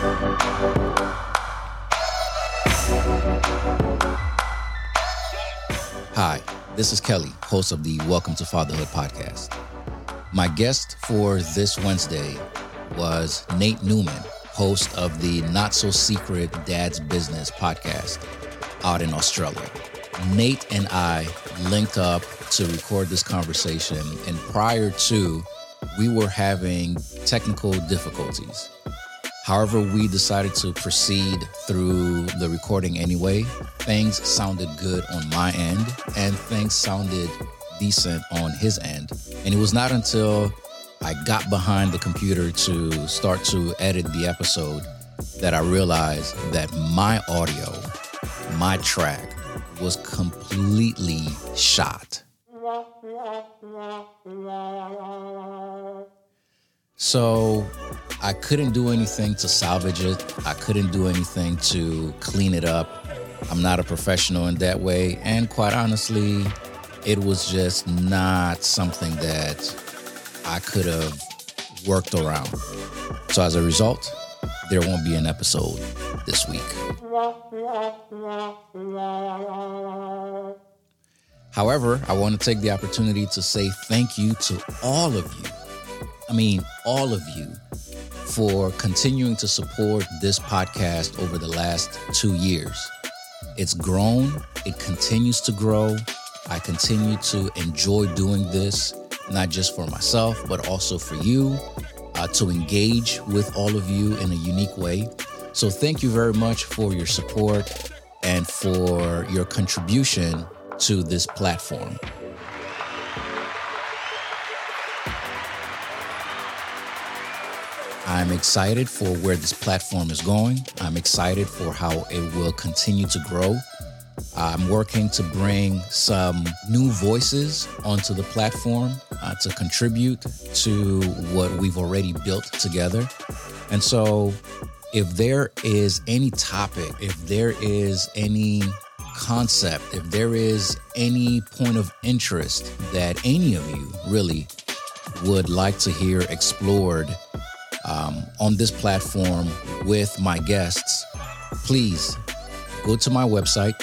Hi, this is Kelly, host of the Welcome to Fatherhood podcast. My guest for this Wednesday was Nate Newman, host of the Not So Secret Dad's Business podcast out in Australia. Nate and I linked up to record this conversation, and prior to, we were having technical difficulties. However, we decided to proceed through the recording anyway. Things sounded good on my end, and things sounded decent on his end. And it was not until I got behind the computer to start to edit the episode that I realized that my audio, my track, was completely shot. So I couldn't do anything to salvage it. I couldn't do anything to clean it up. I'm not a professional in that way. And quite honestly, it was just not something that I could have worked around. So as a result, there won't be an episode this week. However, I want to take the opportunity to say thank you to all of you. All of you, for continuing to support this podcast over the last 2 years. It's grown. It continues to grow. I continue to enjoy doing this, not just for myself, but also for you, to engage with all of you in a unique way. So thank you very much for your support and for your contribution to this platform. I'm excited for where this platform is going. I'm excited for how it will continue to grow. I'm working to bring some new voices onto the platform to contribute to what we've already built together. And so if there is any topic, if there is any concept, if there is any point of interest that any of you really would like to hear explored on this platform with my guests, please go to my website,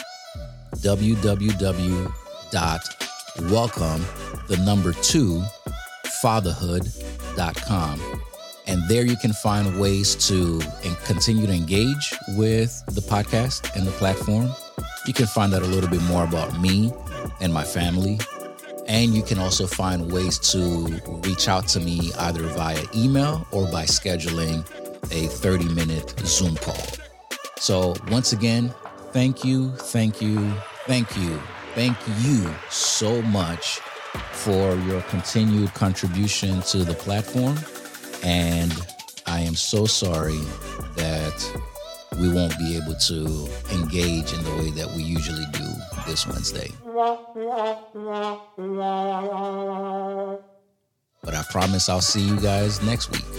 www.welcome2fatherhood.com. And there you can find ways to continue to engage with the podcast and the platform. You can find out a little bit more about me and my family. And you can also find ways to reach out to me either via email or by scheduling a 30-minute Zoom call. So once again, thank you so much for your continued contribution to the platform. And I am so sorry that we won't be able to engage in the way that we usually do this Wednesday. But I promise I'll see you guys next week.